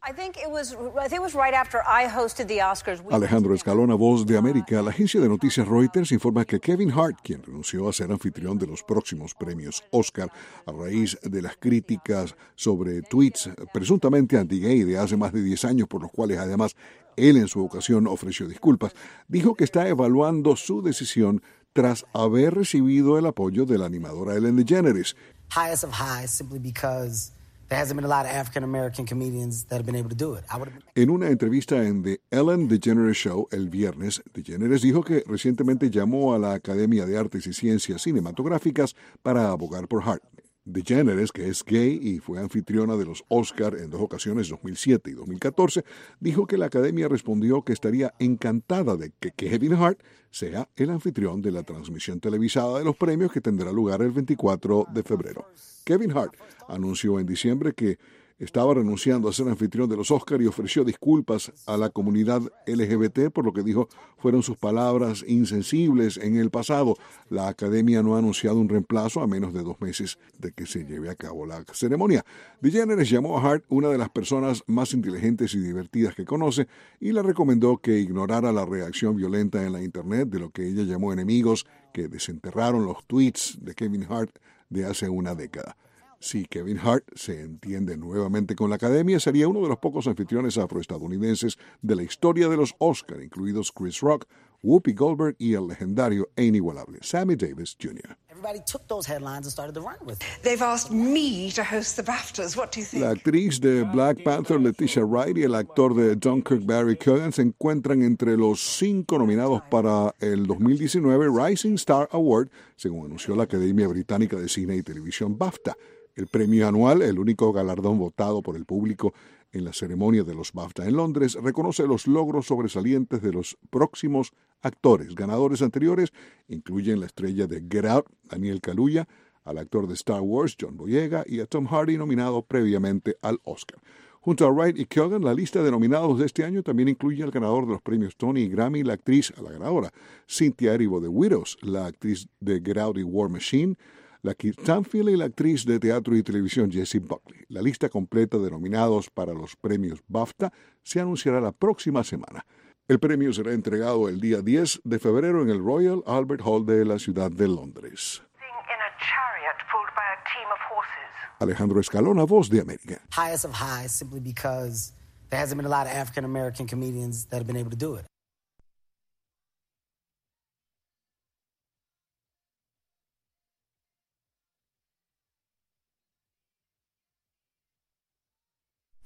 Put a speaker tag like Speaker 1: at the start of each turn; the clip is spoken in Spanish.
Speaker 1: Alejandro Escalona, Voz de América. La agencia de noticias Reuters informa que Kevin Hart, quien renunció a ser anfitrión de los próximos premios Oscar a raíz de las críticas sobre tweets presuntamente anti-gay de hace más de 10 años, por los cuales además él en su ocasión ofreció disculpas, dijo que está evaluando su decisión tras haber recibido el apoyo de la animadora Ellen DeGeneres.
Speaker 2: Highest of highs, simply because there hasn't been a lot of African American comedians that have been able to do it.
Speaker 1: En una entrevista en The Ellen DeGeneres Show el viernes, DeGeneres dijo que recientemente llamó a la Academia de Artes y Ciencias Cinematográficas para abogar por Hart. DeGeneres, que es gay y fue anfitriona de los Oscar en 2 ocasiones, 2007 y 2014, dijo que la Academia respondió que estaría encantada de que Kevin Hart sea el anfitrión de la transmisión televisada de los premios que tendrá lugar el 24 de febrero. Kevin Hart anunció en diciembre que estaba renunciando a ser anfitrión de los Oscar y ofreció disculpas a la comunidad LGBT por lo que dijo fueron sus palabras insensibles en el pasado. La Academia no ha anunciado un reemplazo a menos de 2 meses de que se lleve a cabo la ceremonia. DeGeneres llamó a Hart una de las personas más inteligentes y divertidas que conoce y le recomendó que ignorara la reacción violenta en la Internet de lo que ella llamó enemigos que desenterraron los tweets de Kevin Hart de hace una década. Si Kevin Hart se entiende nuevamente con la Academia, sería uno de los pocos anfitriones afroestadounidenses de la historia de los Oscar, incluidos Chris Rock, Whoopi Goldberg y el legendario e inigualable Sammy Davis Jr. La actriz de Black Panther, Letitia Wright, y el actor de Dunkirk, Barry Keoghan, se encuentran entre los 5 nominados para el 2019 Rising Star Award, según anunció la Academia Británica de Cine y Televisión BAFTA. El premio anual, el único galardón votado por el público en la ceremonia de los BAFTA en Londres, reconoce los logros sobresalientes de los próximos actores. Ganadores anteriores incluyen la estrella de Get Out, Daniel Kaluuya, al actor de Star Wars, John Boyega, y a Tom Hardy, nominado previamente al Oscar. Junto a Wright y Keoghan, la lista de nominados de este año también incluye al ganador de los premios Tony y Grammy, la ganadora Cynthia Erivo de Widows, la actriz de Get Out y War Machine, la Keith Stanfield y la actriz de teatro y televisión Jessie Buckley. La lista completa de nominados para los premios BAFTA se anunciará la próxima semana. El premio será entregado el día 10 de febrero en el Royal Albert Hall de la ciudad de Londres. Alejandro Escalona, Voz de América.
Speaker 2: Highest of highs, simply because there hasn't been a lot of African American comedians that have been able to do it.